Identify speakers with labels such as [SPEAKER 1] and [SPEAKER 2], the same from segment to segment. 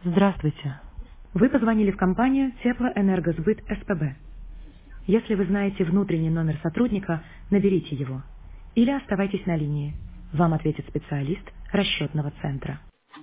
[SPEAKER 1] Здравствуйте. Вы позвонили в компанию Теплоэнергосбыт СПБ. Если вы знаете внутренний номер сотрудника, наберите его. Или оставайтесь на линии. Вам ответит специалист расчетного центра.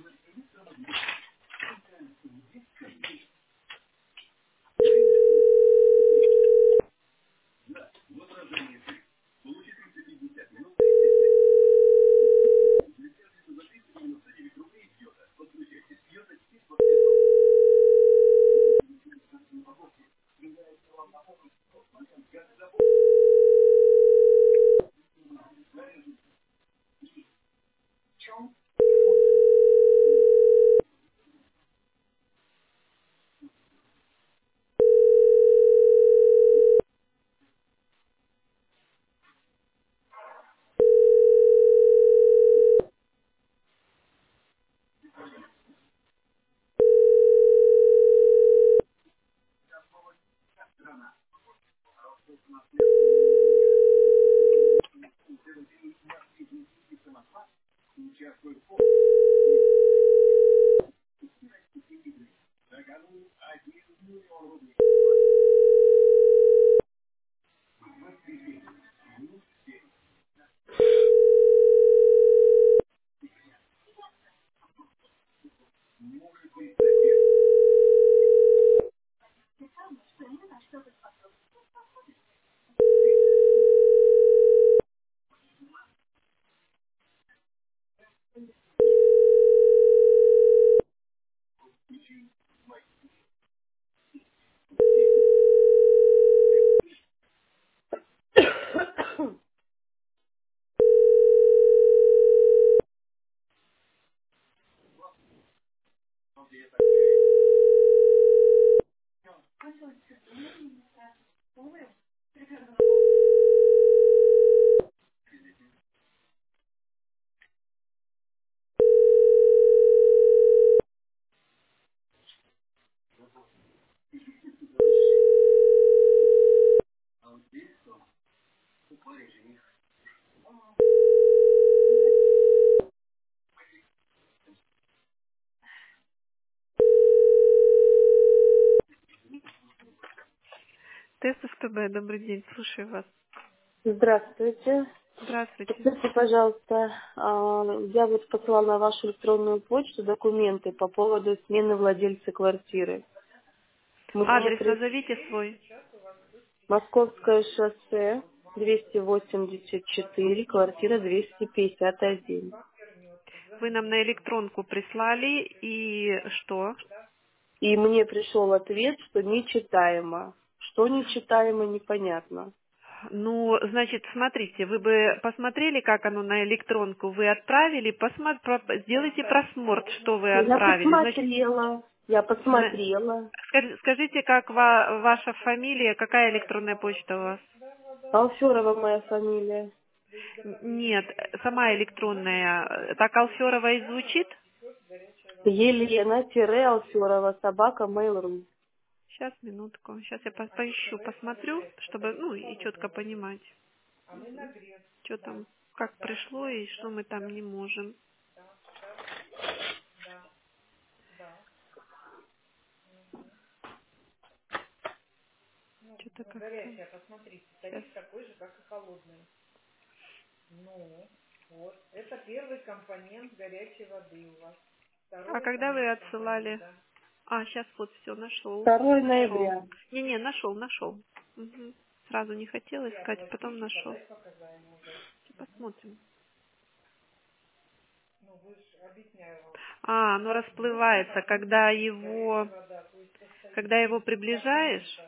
[SPEAKER 2] Тест СПБ, добрый день, слушаю вас.
[SPEAKER 1] Здравствуйте.
[SPEAKER 2] Здравствуйте.
[SPEAKER 1] Скажите, пожалуйста, я вот посылала на вашу электронную почту документы по поводу смены владельца квартиры. Мне
[SPEAKER 2] Адрес назовите свой.
[SPEAKER 1] Московское шоссе 284, квартира 251.
[SPEAKER 2] Вы нам на электронку прислали и что?
[SPEAKER 1] И мне пришел ответ, что нечитаемо. Что нечитаемо, непонятно.
[SPEAKER 2] Ну, значит, смотрите, вы бы посмотрели, как оно на электронку вы отправили, сделайте просмотр, что вы
[SPEAKER 1] Я
[SPEAKER 2] отправили. Значит,
[SPEAKER 1] посмотрела, я
[SPEAKER 2] зна-
[SPEAKER 1] посмотрела.
[SPEAKER 2] скажите, как ваша фамилия, какая электронная почта у вас?
[SPEAKER 1] Алферова моя фамилия.
[SPEAKER 2] Нет, сама электронная. Так Алферова и звучит?
[SPEAKER 1] Елена-Алферова, собака Mail.ru.
[SPEAKER 2] Сейчас, минутку. Сейчас я поищу, посмотрю, чтобы, ну, и четко понимать, что там, как пришло и что мы там не можем. Что-то как-то... Сейчас. А когда вы отсылали? А, сейчас вот все, нашел.
[SPEAKER 1] 2
[SPEAKER 2] Нашел.
[SPEAKER 1] ноября.
[SPEAKER 2] Не-не, нашел. Мгм. Сразу не хотела искать, потом нашел. Посмотрим. А, оно расплывается, когда его приближаешь,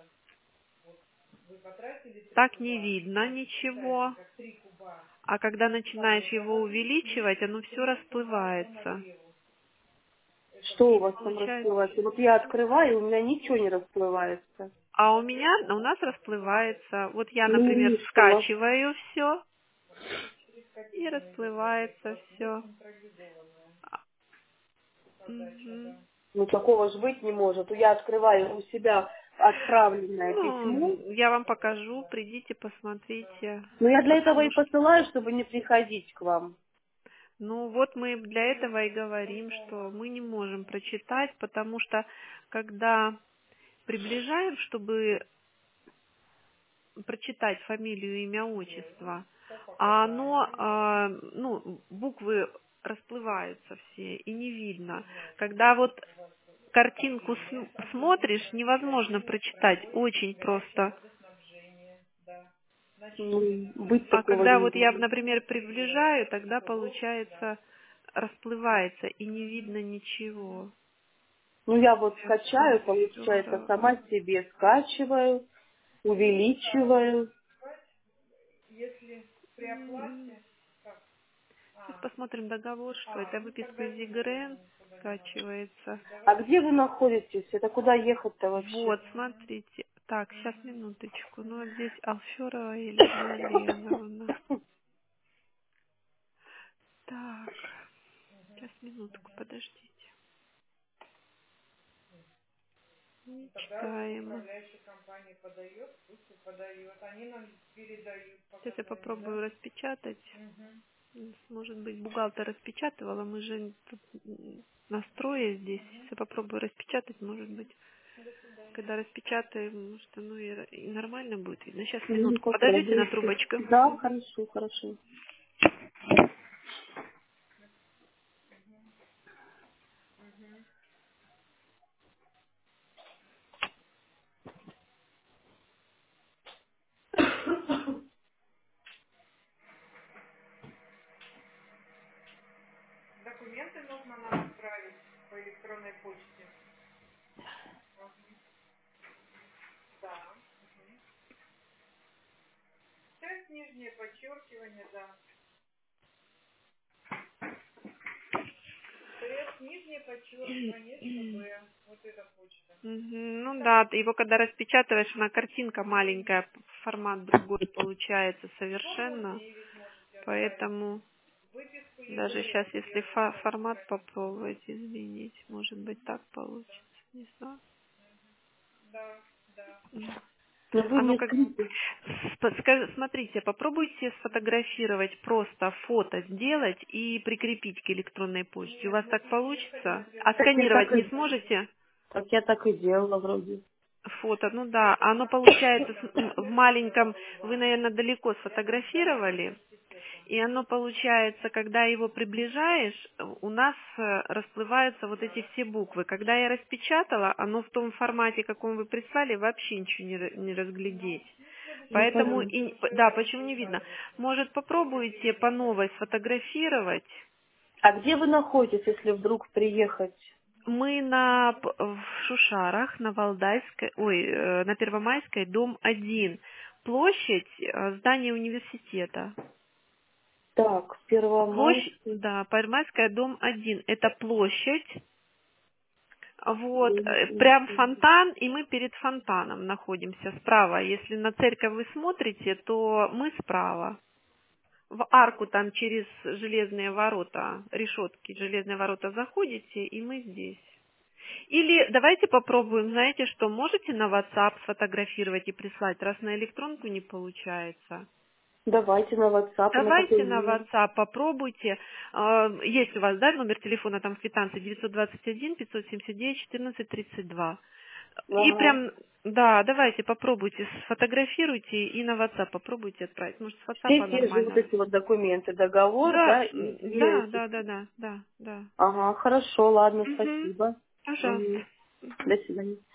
[SPEAKER 2] так не видно ничего. А когда начинаешь его увеличивать, оно все расплывается.
[SPEAKER 1] Что
[SPEAKER 2] И
[SPEAKER 1] у вас там
[SPEAKER 2] получается...
[SPEAKER 1] расплывается? Вот я открываю, у меня ничего не расплывается.
[SPEAKER 2] А у нас расплывается. Вот я,
[SPEAKER 1] Ну
[SPEAKER 2] например,
[SPEAKER 1] и что?
[SPEAKER 2] скачиваю все и расплывается все.
[SPEAKER 1] Ну такого же быть не может. Я открываю у себя отправленное письмо.
[SPEAKER 2] Ну, я вам покажу, придите, посмотрите.
[SPEAKER 1] Но я для этого и
[SPEAKER 2] Потому что,
[SPEAKER 1] посылаю, чтобы не приходить к вам.
[SPEAKER 2] Ну вот мы для этого и говорим, что мы не можем прочитать, потому что когда приближаем, чтобы прочитать фамилию, имя, отчество, а оно, ну, буквы расплываются все и не видно. Когда вот картинку смотришь, невозможно прочитать, очень просто.
[SPEAKER 3] Быть
[SPEAKER 2] А
[SPEAKER 3] такого
[SPEAKER 2] когда
[SPEAKER 3] не
[SPEAKER 2] вот я,
[SPEAKER 3] может.
[SPEAKER 2] например, приближаю, тогда получается расплывается и не видно ничего.
[SPEAKER 3] Ну, я вот
[SPEAKER 2] Сейчас
[SPEAKER 3] скачаю, получается,
[SPEAKER 2] попробую.
[SPEAKER 3] сама себе скачиваю, увеличиваю.
[SPEAKER 2] Сейчас посмотрим договор, что это выписка из ЕГРН скачивается.
[SPEAKER 3] А где вы находитесь? Это куда ехать-то вообще?
[SPEAKER 2] Вот, смотрите. Так, сейчас минуточку. Ну, вот здесь Алферова Елена Леновна. Так, сейчас минутку, подождите. Не читаем. Сейчас я попробую распечатать. Может быть, бухгалтер распечатывала, мы же тут настрое здесь. Сейчас я попробую распечатать, может быть, когда распечатаем, может, оно и нормально будет видно. Сейчас
[SPEAKER 3] Ну,
[SPEAKER 2] минутку, подождите на
[SPEAKER 3] попробуйте.
[SPEAKER 2] трубочку.
[SPEAKER 3] Да, хорошо, хорошо.
[SPEAKER 2] Ну да, его когда распечатываешь, она картинка маленькая, формат другой получается совершенно. Поэтому даже сейчас, если формат попробовать изменить, может быть, так получится. Не знаю.
[SPEAKER 3] Но вы
[SPEAKER 2] А ну
[SPEAKER 3] мне
[SPEAKER 2] как,
[SPEAKER 3] скажите,
[SPEAKER 2] смотрите, попробуйте сфотографировать, просто фото сделать и прикрепить к электронной почте. У вас так получится? А сканировать не сможете?
[SPEAKER 3] так я так и делала вроде.
[SPEAKER 2] Фото, ну да, оно получается в маленьком, вы, наверное, далеко сфотографировали, и оно получается, когда его приближаешь, у нас расплываются вот эти все буквы. Когда я распечатала, оно в том формате, каком вы прислали, вообще ничего не разглядеть.
[SPEAKER 3] Ну,
[SPEAKER 2] Поэтому,
[SPEAKER 3] понятно.
[SPEAKER 2] да, почему не видно? Может, попробуйте по новой сфотографировать.
[SPEAKER 3] А где вы находитесь, если вдруг приехать?
[SPEAKER 2] Мы в Шушарах, на Валдайской, на Первомайской, дом 1. Площадь, здание университета.
[SPEAKER 3] Так,
[SPEAKER 2] Площадь,
[SPEAKER 3] Первомайский.
[SPEAKER 2] да, Первомайская, дом 1. Это площадь. Вот,
[SPEAKER 3] Дом
[SPEAKER 2] прям
[SPEAKER 3] один.
[SPEAKER 2] фонтан, и мы перед фонтаном находимся справа. Если на церковь вы смотрите, то мы справа. В арку там через железные ворота, решетки, железные ворота заходите, и мы здесь. Или давайте попробуем, знаете что, можете на WhatsApp сфотографировать и прислать, раз на электронку не получается.
[SPEAKER 3] Давайте на WhatsApp, на какой
[SPEAKER 2] Давайте на
[SPEAKER 3] номер?
[SPEAKER 2] WhatsApp попробуйте. Есть у вас, да, номер телефона там в квитанции 921 579 14 32. И
[SPEAKER 3] Ага.
[SPEAKER 2] прям, да, давайте попробуйте, сфотографируйте и на WhatsApp попробуйте отправить. Может, с
[SPEAKER 3] Все
[SPEAKER 2] WhatsApp
[SPEAKER 3] те же вот
[SPEAKER 2] нормально.
[SPEAKER 3] эти вот документы, договор,
[SPEAKER 2] Да,
[SPEAKER 3] да, и две
[SPEAKER 2] да,
[SPEAKER 3] эти.
[SPEAKER 2] да, да, да, да, да.
[SPEAKER 3] Ага, хорошо, ладно,
[SPEAKER 2] Угу.
[SPEAKER 3] спасибо.
[SPEAKER 2] Пожалуйста.
[SPEAKER 3] Мгм. До свидания.